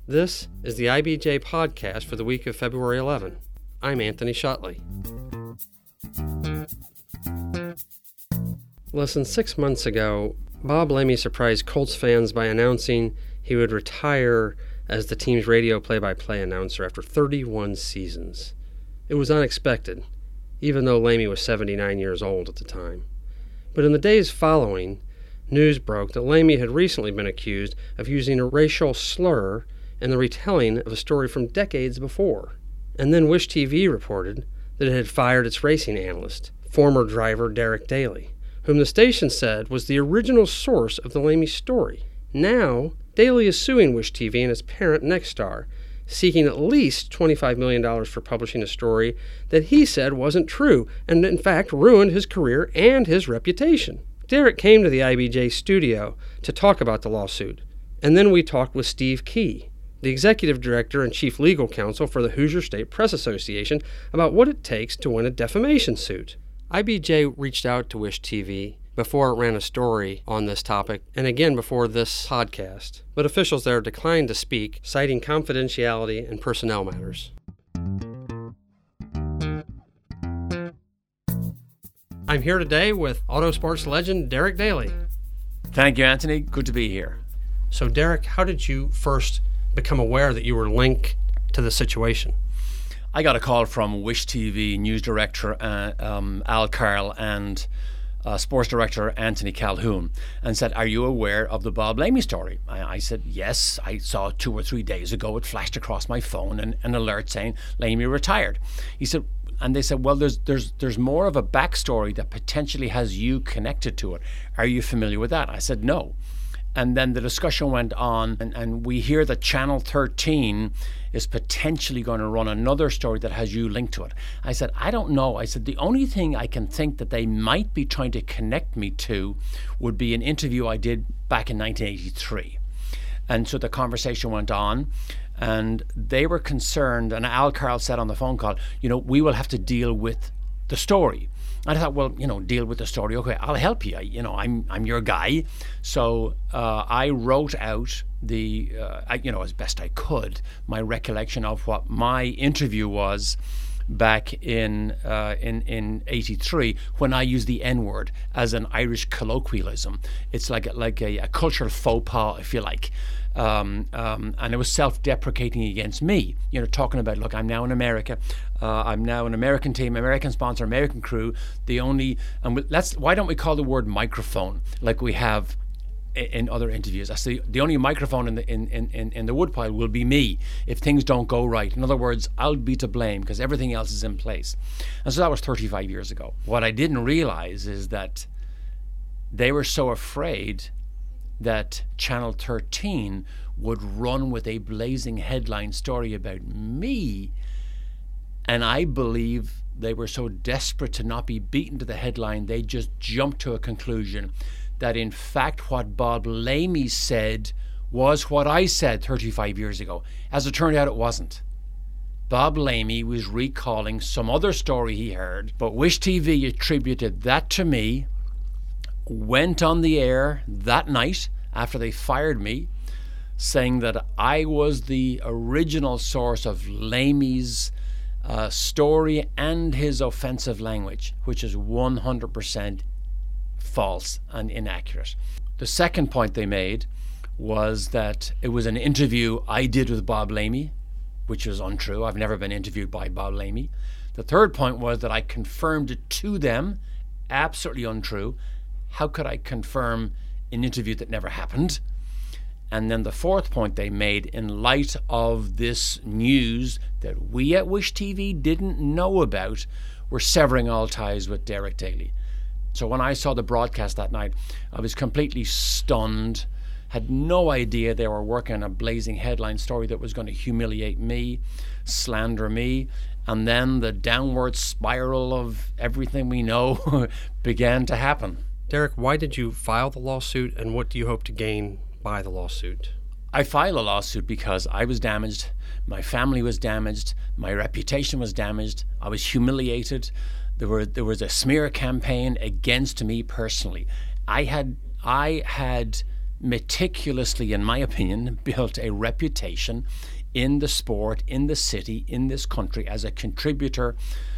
This is the IBJ podcast for the week of February 11. I'm Anthony Shotley. Less than 6 months ago, Bob Lamey surprised Colts fans by announcing he would retire as the team's radio play-by-play announcer after 31 seasons. It was unexpected, even though Lamey was 79 years old at the time. But in the days following, news broke that Lamey had recently been accused of using a racial slur in the retelling of a story from decades before. And then Wish TV reported that it had fired its racing analyst, former driver Derek Daly, whom the station said was the original source of the Lamey story. Now, Daly is suing Wish TV and its parent Nexstar, seeking at least $25 million for publishing a story that he said wasn't true and in fact ruined his career and his reputation. Derek came to the IBJ studio to talk about the lawsuit, and then we talked with Steve Key, the executive director and chief legal counsel for the Hoosier State Press Association, about what it takes to win a defamation suit. IBJ reached out to Wish TV before it ran a story on this topic, and again before this podcast, but officials there declined to speak, citing confidentiality and personnel matters. I'm here today with Autosports legend Derek Daly. Thank you, Anthony. Good to be here. So, Derek, how did you first become aware that you were linked to the situation? I got a call from Wish TV news director Al Carl and sports director Anthony Calhoun and said, "Are you aware of the Bob Lamey story?" I said, "Yes, I saw it 2 or 3 days ago. It flashed across my phone, an alert saying Lamey retired." He said, and they said, "Well, there's more of a backstory that potentially has you connected to it. Are you familiar with that?" I said, "No." And then the discussion went on, and we hear that Channel 13 is potentially going to run another story that has you linked to it. I said, "I don't know." I said, "The only thing I can think that they might be trying to connect me to would be an interview I did back in 1983. And so the conversation went on, and they were concerned, and Al Carl said on the phone call, "We will have to deal with the story." And I thought, well, deal with the story. Okay, I'll help you. I'm your guy. So I wrote out as best I could, my recollection of what my interview was back in 83 when I used the N-word as an Irish colloquialism. It's like a cultural faux pas, if you like. And it was self-deprecating against me, talking about, look, I'm now in America, I'm now an American team, American sponsor, American crew. Why don't we call the word microphone like we have in other interviews? I say the only microphone in the woodpile will be me if things don't go right. In other words, I'll be to blame because everything else is in place. And so that was 35 years ago. What I didn't realize is that they were so afraid that Channel 13 would run with a blazing headline story about me, and I believe they were so desperate to not be beaten to the headline, they just jumped to a conclusion that in fact what Bob Lamey said was what I said 35 years ago. As it turned out, it wasn't. Bob Lamey was recalling some other story he heard, but Wish TV attributed that to me, went on the air that night after they fired me, saying that I was the original source of Lamey's story and his offensive language, which is 100% false and inaccurate. The second point they made was that it was an interview I did with Bob Lamey, which is untrue. I've never been interviewed by Bob Lamey. The third point was that I confirmed it to them, absolutely untrue. How could I confirm an interview that never happened? And then the fourth point they made, in light of this news that we at Wish TV didn't know about, were severing all ties with Derek Daly. So when I saw the broadcast that night, I was completely stunned, had no idea they were working on a blazing headline story that was going to humiliate me, slander me, and then the downward spiral of everything we know began to happen. Derek, why did you file the lawsuit, and what do you hope to gain by the lawsuit? I filed a lawsuit because I was damaged, my family was damaged, my reputation was damaged, I was humiliated. There was a smear campaign against me personally. I had meticulously, in my opinion, built a reputation in the sport, in the city, in this country as a contributor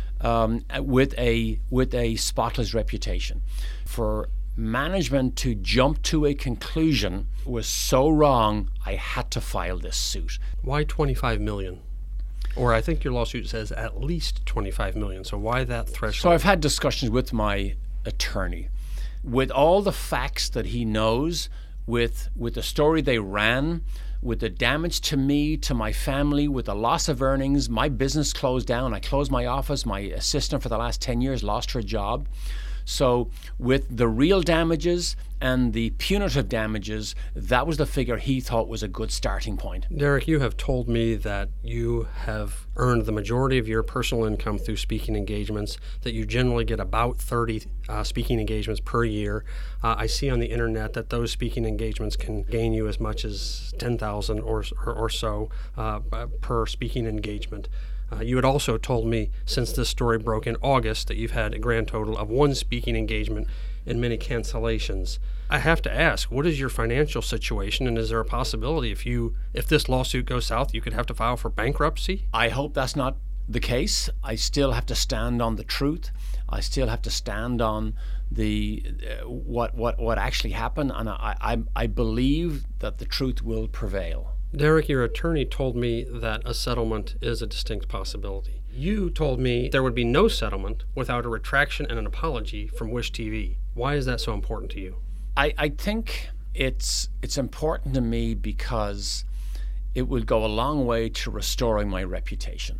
with a spotless reputation. For management to jump to a conclusion was so wrong, I had to file this suit. Why 25 million? Or I think your lawsuit says at least 25 million. So why that threshold? So I've had discussions with my attorney. With all the facts that he knows, with the story they ran, with the damage to me, to my family, with the loss of earnings, my business closed down. I closed my office. My assistant for the last 10 years lost her job. So with the real damages and the punitive damages, that was the figure he thought was a good starting point. Derek, you have told me that you have earned the majority of your personal income through speaking engagements, that you generally get about 30 speaking engagements per year. I see on the internet that those speaking engagements can gain you as much as $10,000 or so per speaking engagement. You had also told me since this story broke in August that you've had a grand total of 1 speaking engagement and many cancellations. I have to ask, what is your financial situation, and is there a possibility if this lawsuit goes south, you could have to file for bankruptcy? I hope that's not the case. I still have to stand on the truth. I still have to stand on the what actually happened, and I believe that the truth will prevail. Derek, your attorney told me that a settlement is a distinct possibility. You told me there would be no settlement without a retraction and an apology from Wish TV. Why is that so important to you? I think it's important to me because it would go a long way to restoring my reputation.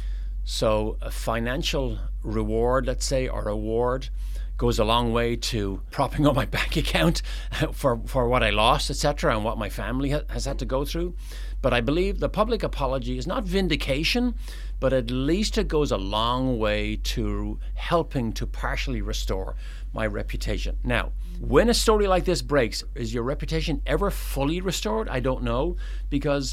So a financial reward, let's say, or award goes a long way to propping up my bank account for what I lost, etc., and what my family has had to go through. But I believe the public apology is not vindication, but at least it goes a long way to helping to partially restore my reputation. Now, when a story like this breaks, is your reputation ever fully restored? I don't know, because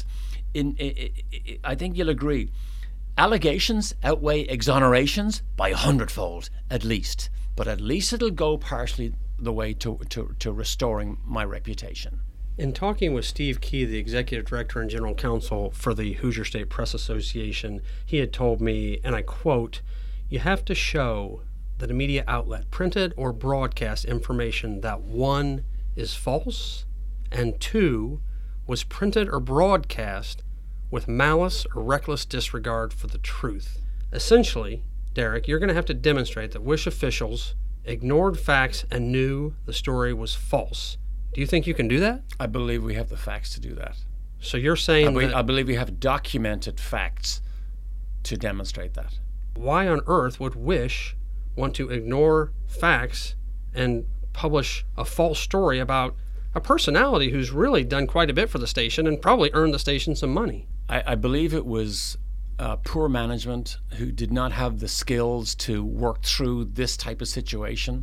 I think you'll agree, allegations outweigh exonerations by 100-fold at least. But at least it'll go partially the way to restoring my reputation. In talking with Steve Key, the Executive Director and General Counsel for the Hoosier State Press Association, he had told me, and I quote, "You have to show that a media outlet printed or broadcast information that 1, is false, and 2, was printed or broadcast with malice or reckless disregard for the truth." Essentially, Derek, you're going to have to demonstrate that Wish officials ignored facts and knew the story was false. Do you think you can do that? I believe we have the facts to do that. So you're saying I believe we have documented facts to demonstrate that. Why on earth would Wish want to ignore facts and publish a false story about a personality who's really done quite a bit for the station and probably earned the station some money? I believe it was poor management who did not have the skills to work through this type of situation.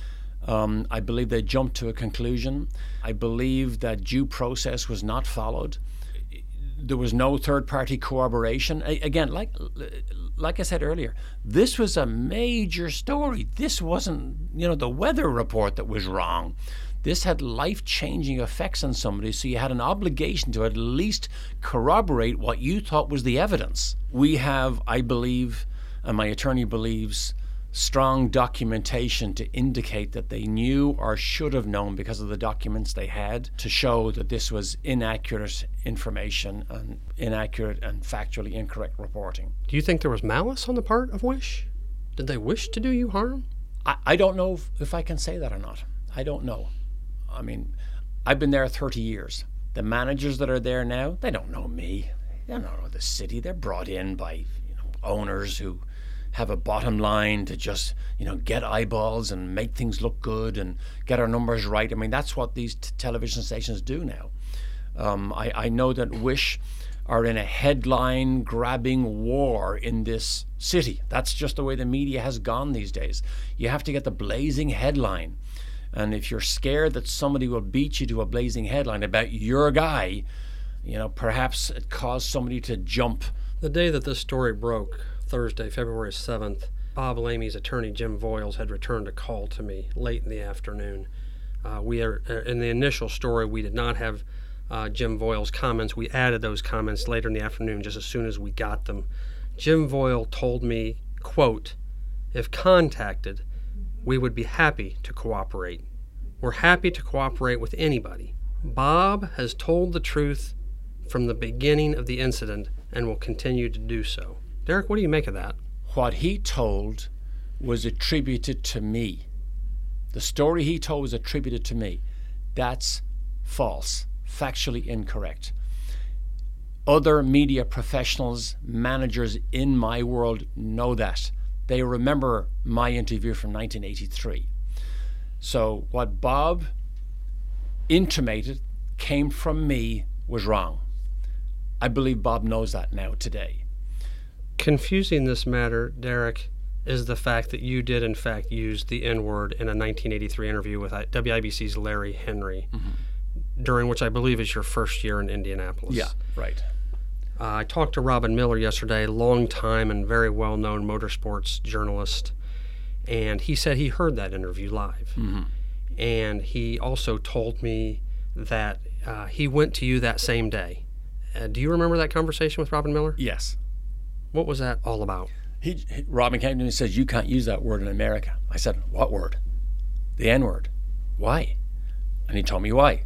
I believe they jumped to a conclusion. I believe that due process was not followed. There was no third-party corroboration. Again, like I said earlier, this was a major story. This wasn't, the weather report that was wrong. This had life-changing effects on somebody, so you had an obligation to at least corroborate what you thought was the evidence. We have, I believe, and my attorney believes, strong documentation to indicate that they knew or should have known because of the documents they had to show that this was inaccurate information and inaccurate and factually incorrect reporting. Do you think there was malice on the part of Wish? Did they wish to do you harm? I don't know if I can say that or not. I don't know. I mean, I've been there 30 years. The managers that are there now, they don't know me. They don't know the city. They're brought in by owners who have a bottom line to just get eyeballs and make things look good and get our numbers right. I mean, that's what these television stations do now. I know that Wish are in a headline grabbing war in this city. That's just the way the media has gone these days. You have to get the blazing headline. And if you're scared that somebody will beat you to a blazing headline about your guy, perhaps it caused somebody to jump. The day that this story broke, Thursday, February 7th, Bob Lamy's attorney, Jim Voiles, had returned a call to me late in the afternoon. We are in the initial story. We did not have Jim Voil's comments. We added those comments later in the afternoon, just as soon as we got them. Jim Voile told me, quote, "If contacted, we would be happy to cooperate. We're happy to cooperate with anybody. Bob has told the truth from the beginning of the incident and will continue to do so." Derek, what do you make of that? What he told was attributed to me. The story he told was attributed to me. That's false, factually incorrect. Other media professionals, managers in my world know that. They remember my interview from 1983. So what Bob intimated came from me was wrong. I believe Bob knows that now today. Confusing this matter, Derek, is the fact that you did in fact use the N-word in a 1983 interview with WIBC's Larry Henry, during which I believe is your first year in Indianapolis. Yeah, right. I talked to Robin Miller yesterday, long-time and very well-known motorsports journalist, and he said he heard that interview live. And he also told me that he went to you that same day. Do you remember that conversation with Robin Miller? Yes. What was that all about? Robin came to me and says, "You can't use that word in America." I said, "What word?" "The N-word." "Why?" And he told me why.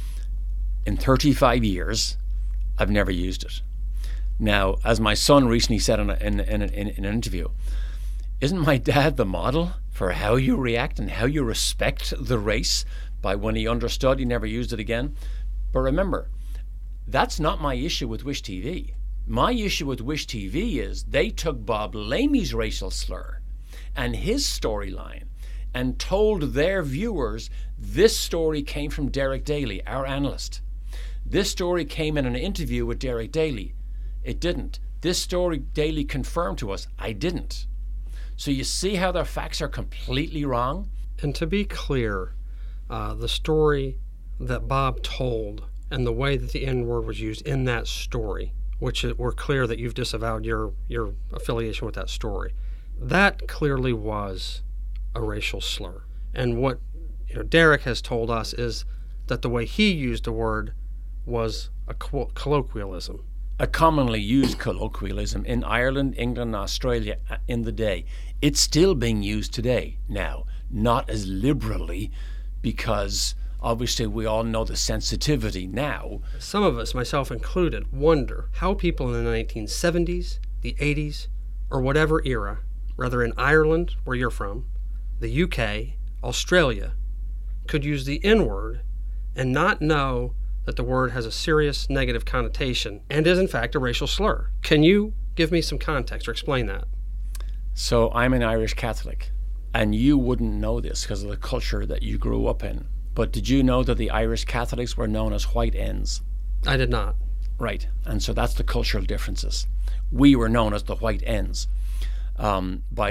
In 35 years, I've never used it. Now, as my son recently said in an interview, isn't my dad the model for how you react and how you respect the race? By when he understood, he never used it again. But remember, that's not my issue with Wish TV. My issue with Wish TV is they took Bob Lamy's racial slur and his storyline and told their viewers this story came from Derek Daly, our analyst. This story came in an interview with Derek Daly. It didn't. This story Daly confirmed to us. I didn't. So you see how their facts are completely wrong? And to be clear, the story that Bob told and the way that the N-word was used in that story, which we're clear that you've disavowed your affiliation with that story, that clearly was a racial slur. And what Derek has told us is that the way he used the word was a colloquialism. A commonly used colloquialism in Ireland, England, and Australia in the day. It's still being used today now, not as liberally, because obviously we all know the sensitivity now. Some of us, myself included, wonder how people in the 1970s, the 80s, or whatever era, whether in Ireland, where you're from, the UK, Australia, could use the N-word and not know that the word has a serious negative connotation and is in fact a racial slur. Can you give me some context or explain that? So I'm an Irish Catholic, and you wouldn't know this because of the culture that you grew up in. But did you know that the Irish Catholics were known as white ends? I did not. Right, and so that's the cultural differences. We were known as the white ends by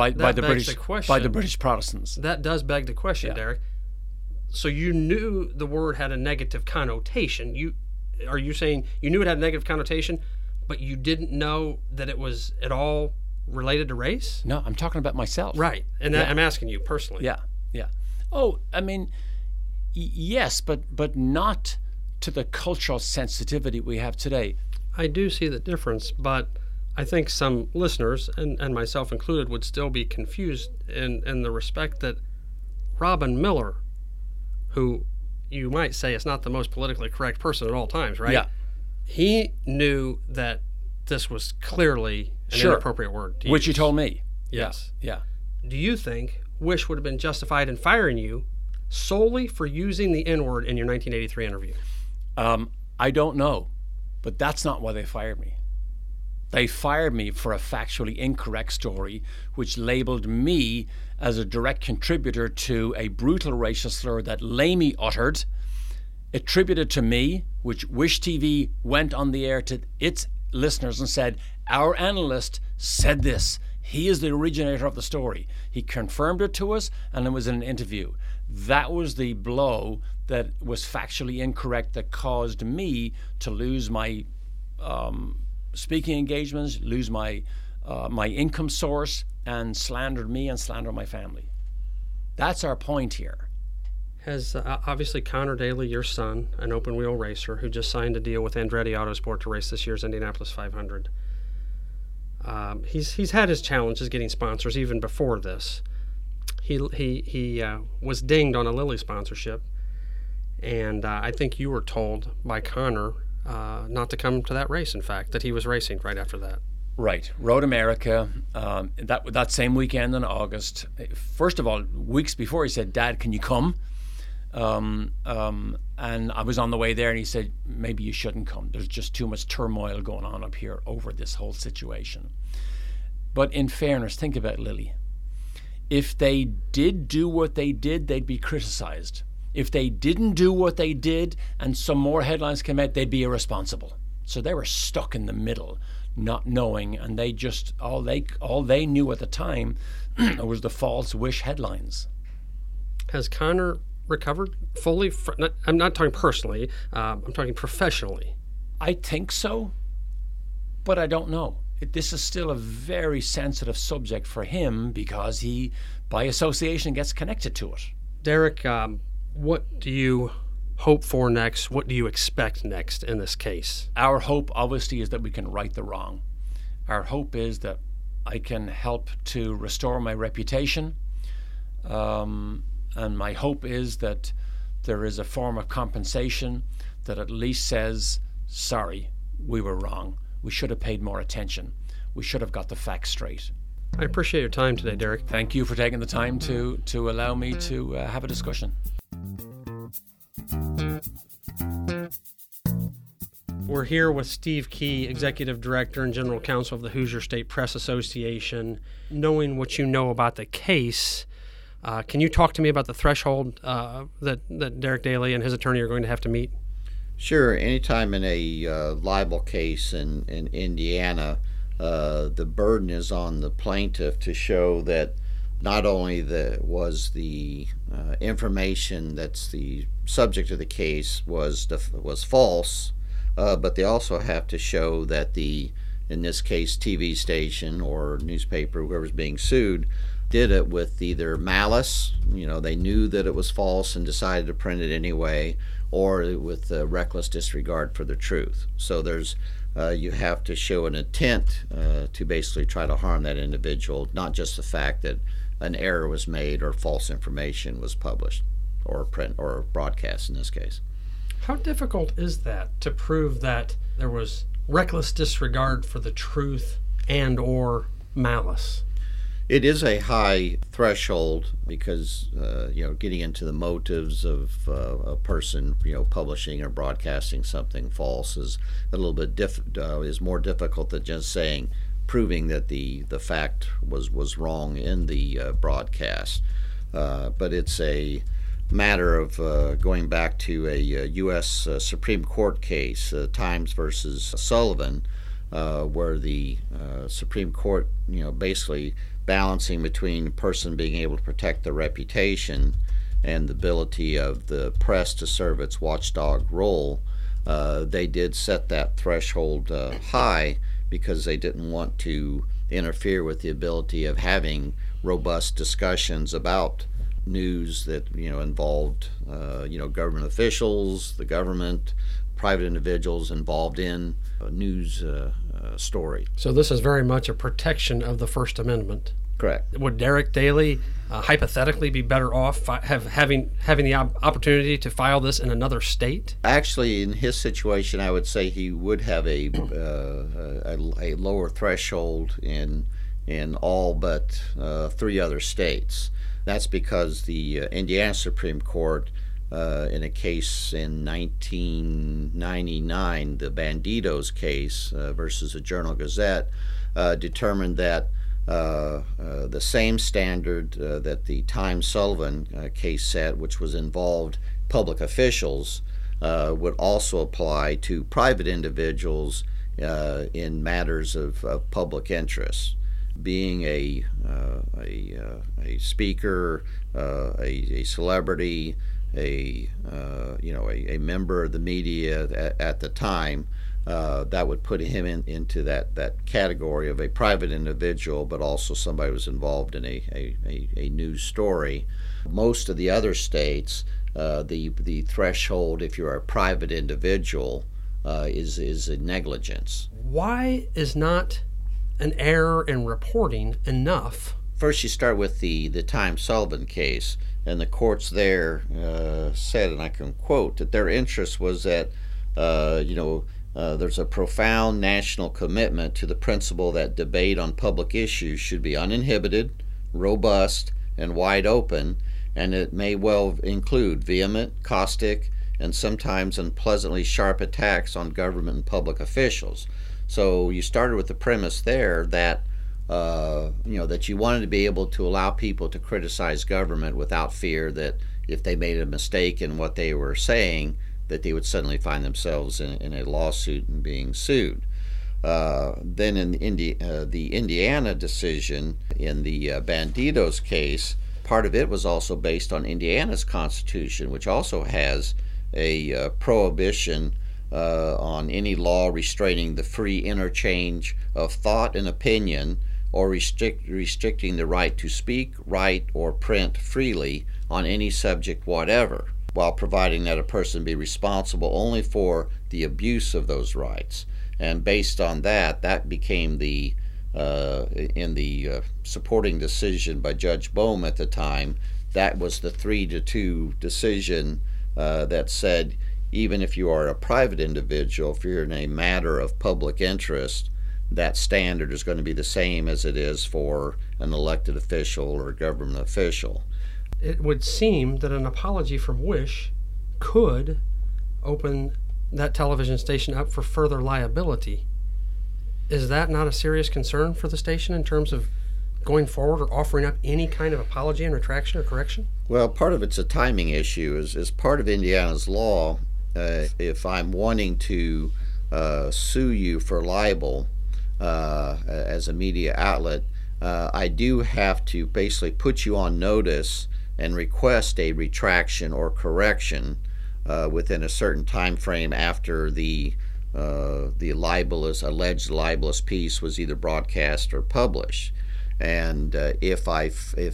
the British Protestants. That does beg the question, yeah. Derek. So you knew the word had a negative connotation. Are you saying you knew it had a negative connotation, but you didn't know that it was at all related to race? No, I'm talking about myself. Right, and I'm asking you personally. Yeah. Oh, I mean, yes, but not to the cultural sensitivity we have today. I do see the difference, but I think some listeners, and myself included, would still be confused in the respect that Robin Miller, who you might say is not the most politically correct person at all times, right? Yeah. He knew that this was clearly an inappropriate word to use. Which you told me. Yes. Yeah. Do you think Wish would have been justified in firing you solely for using the N-word in your 1983 interview? I don't know, but that's not why they fired me. They fired me for a factually incorrect story which labeled me as a direct contributor to a brutal racial slur that Lamy uttered, attributed to me, which Wish TV went on the air to its listeners and said, "Our analyst said this. He is the originator of the story." He confirmed it to us, and it was in an interview. That was the blow that was factually incorrect that caused me to lose my speaking engagements, lose my income source, and slandered me and slandered my family. That's our point here. Has obviously Connor Daly, your son, an open wheel racer who just signed a deal with Andretti Autosport to race this year's Indianapolis 500. He's had his challenges getting sponsors even before this. He was dinged on a Lilly sponsorship, and I think you were told by Connor not to come to that race. In fact, that he was racing right after that. Right, Road America. That same weekend in August. First of all, weeks before, he said, "Dad, can you come?" And I was on the way there, and he said, "Maybe you shouldn't come. There's just too much turmoil going on up here over this whole situation." But in fairness, think about Lilly. If they did do what they did, they'd be criticized. If they didn't do what they did and some more headlines came out, they'd be irresponsible. So they were stuck in the middle, not knowing, and they just all they knew at the time was the false wish headlines. Has Connor recovered fully? I'm not talking personally. I'm talking professionally. I think so, but I don't know. This is still a very sensitive subject for him because he, by association, gets connected to it. Derek, what do you hope for next? What do you expect next in this case? Our hope, obviously, is that we can right the wrong. Our hope is that I can help to restore my reputation. And my hope is that there is a form of compensation that at least says, sorry, we were wrong. We should have paid more attention. We should have got the facts straight. I appreciate your time today, Derek. Thank you for taking the time to allow me to have a discussion. We're here with Steve Key, Executive Director and General Counsel of the Hoosier State Press Association. Knowing what you know about the case, can you talk to me about the threshold that Derek Daly and his attorney are going to have to meet? Sure. Anytime in a libel case in Indiana, the burden is on the plaintiff to show that not only was the information that's the subject of the case was false, but they also have to show that in this case, TV station or newspaper, whoever's being sued, did it with either malice, they knew that it was false and decided to print it anyway, or with reckless disregard for the truth. So you have to show an intent to basically try to harm that individual, not just the fact that an error was made or false information was published or print or broadcast in this case. How difficult is that to prove that there was reckless disregard for the truth and or malice? It is a high threshold because getting into the motives of a person publishing or broadcasting something false is a little bit is more difficult than just proving that the fact was wrong in the broadcast. But it's a matter of going back to a U.S. Supreme Court case, Times versus Sullivan, where the Supreme Court basically balancing between a person being able to protect their reputation and the ability of the press to serve its watchdog role. They did set that threshold high because they didn't want to interfere with the ability of having robust discussions about news that involved government officials, the government, private individuals involved in a news story. So this is very much a protection of the First Amendment. Correct. Would Derek Daly hypothetically be better off having the opportunity to file this in another state? Actually, in his situation, I would say he would have a lower threshold in all but 3 other states. That's because the Indiana Supreme Court, in a case in 1999, the Bandidos case versus the Journal-Gazette, determined that the same standard that the Times-Sullivan case set, which was involved public officials, would also apply to private individuals in matters of public interest. Being a speaker, a celebrity, a member of the media at the time, that would put him into that category of a private individual, but also somebody who was involved in a news story. Most of the other states the threshold, if you're a private individual, is a negligence. Why is not an error in reporting enough? First, you start with the Time Sullivan case, and the courts there said, and I can quote, that their interest was that there's a profound national commitment to the principle that debate on public issues should be uninhibited, robust, and wide open, and it may well include vehement, caustic, and sometimes unpleasantly sharp attacks on government and public officials. So you started with the premise there that that you wanted to be able to allow people to criticize government without fear that if they made a mistake in what they were saying, that they would suddenly find themselves in a lawsuit and being sued. Then in the Indiana decision in the Bandidos case, part of it was also based on Indiana's constitution, which also has a prohibition on any law restraining the free interchange of thought and opinion, or restricting the right to speak, write, or print freely on any subject whatever, while providing that a person be responsible only for the abuse of those rights. And based on that became the in the supporting decision by Judge Bohm at the time, that was the 3-2 decision that said, even if you are a private individual, if you're in a matter of public interest, that standard is going to be the same as it is for an elected official or a government official. It would seem that an apology from Wish could open that television station up for further liability. Is that not a serious concern for the station in terms of going forward or offering up any kind of apology and retraction or correction? Well, part of it's a timing issue. As part of Indiana's law, if I'm wanting to sue you for libel as a media outlet, I do have to basically put you on notice and request a retraction or correction within a certain time frame after the alleged libelous piece was either broadcast or published. And if I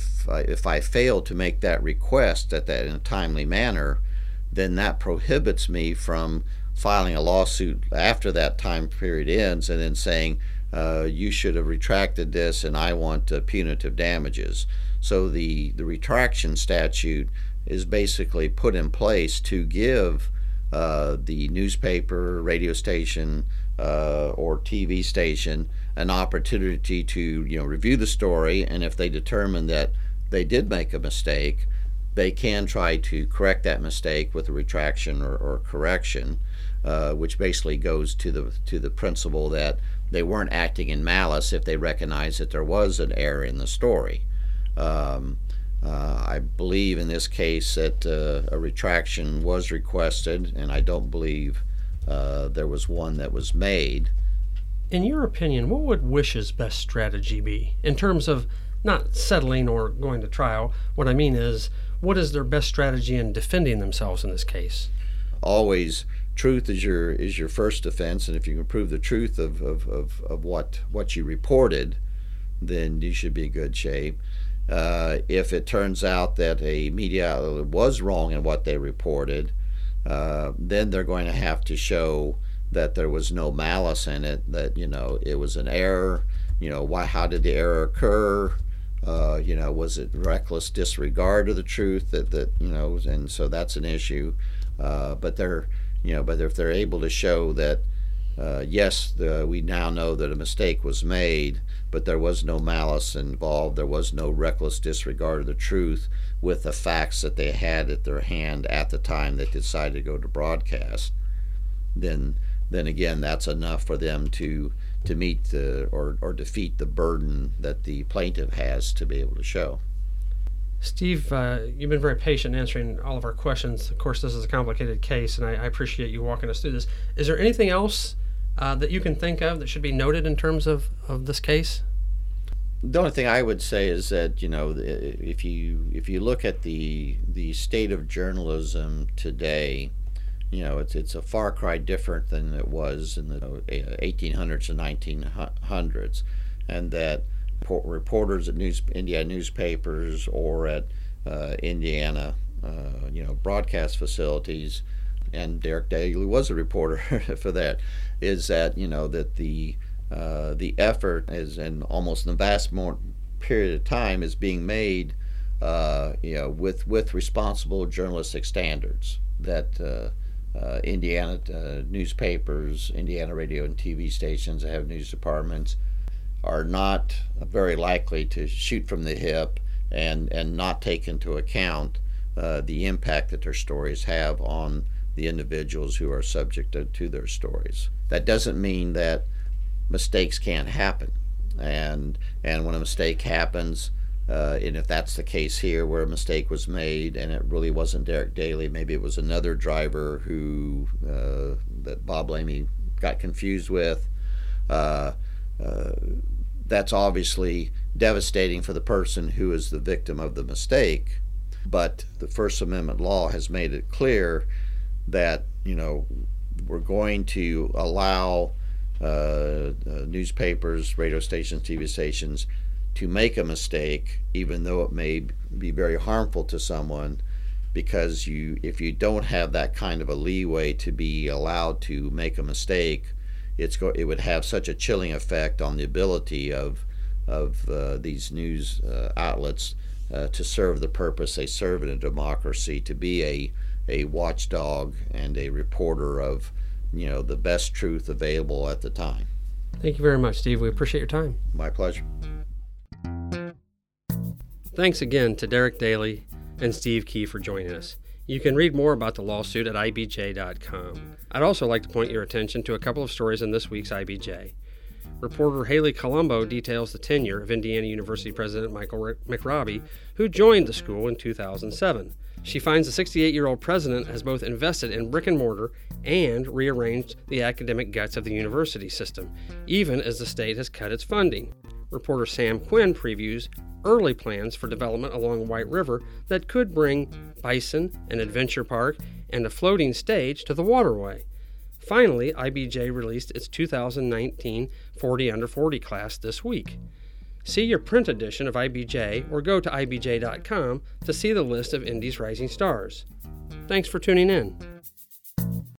fail to make that request in a timely manner, then that prohibits me from filing a lawsuit after that time period ends and then saying, you should have retracted this and I want punitive damages. So the retraction statute is basically put in place to give the newspaper, radio station, or TV station an opportunity to review the story, and if they determine that they did make a mistake, they can try to correct that mistake with a retraction or correction, which basically goes to the principle that they weren't acting in malice if they recognize that there was an error in the story. I believe in this case that a retraction was requested, and I don't believe there was one that was made. In your opinion, what would Wish's best strategy be in terms of not settling or going to trial? What I mean is, what is their best strategy in defending themselves in this case? Always, truth is your first defense, and if you can prove the truth of what you reported, then you should be in good shape. If it turns out that a media outlet was wrong in what they reported, then they're going to have to show that there was no malice in it, that it was an error. How did the error occur? Was it reckless disregard of the truth and so that's an issue. But if they're able to show that yes, we now know that a mistake was made, but there was no malice involved, there was no reckless disregard of the truth with the facts that they had at their hand at the time they decided to go to broadcast, then again, that's enough for them to meet or defeat the burden that the plaintiff has to be able to show. Steve, you've been very patient answering all of our questions. Of course, this is a complicated case, and I appreciate you walking us through this. Is there anything else that you can think of that should be noted in terms of this case? The only thing I would say is that if you look at the state of journalism today, it's a far cry different than it was in the 1800s and 1900s, and that reporters at Indiana newspapers or at Indiana broadcast facilities, and Derek Daly was a reporter for that, is that that the effort is, and almost in the vast more period of time, is being made with responsible journalistic standards that Indiana newspapers, Indiana radio and TV stations that have news departments are not very likely to shoot from the hip and not take into account the impact that their stories have on the individuals who are subject to their stories. That doesn't mean that mistakes can't happen, and when a mistake happens, and if that's the case here, where a mistake was made and it really wasn't Derek Daly, maybe it was another driver who that Bob Lamy got confused with, that's obviously devastating for the person who is the victim of the mistake. But the First Amendment law has made it clear that we're going to allow newspapers, radio stations, TV stations to make a mistake, even though it may be very harmful to someone, because if you don't have that kind of a leeway to be allowed to make a mistake, it would have such a chilling effect on the ability of these news outlets to serve the purpose they serve in a democracy, to be a watchdog and a reporter of the best truth available at the time. Thank you very much, Steve. We appreciate your time. My pleasure. Thanks again to Derek Daly and Steve Key for joining us. You can read more about the lawsuit at IBJ.com. I'd also like to point your attention to a couple of stories in this week's IBJ. Reporter Haley Colombo details the tenure of Indiana University President Michael McRobbie, who joined the school in 2007. She finds the 68-year-old president has both invested in brick and mortar and rearranged the academic guts of the university system, even as the state has cut its funding. Reporter Sam Quinn previews early plans for development along White River that could bring bison, an adventure park, and a floating stage to the waterway. Finally, IBJ released its 2019 40 Under 40 class this week. See your print edition of IBJ or go to IBJ.com to see the list of Indy's rising stars. Thanks for tuning in.